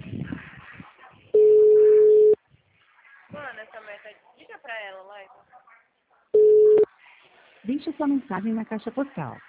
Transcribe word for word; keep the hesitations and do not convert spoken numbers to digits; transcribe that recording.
Mano, essa meta, diga pra ela lá. Deixe sua mensagem na caixa postal.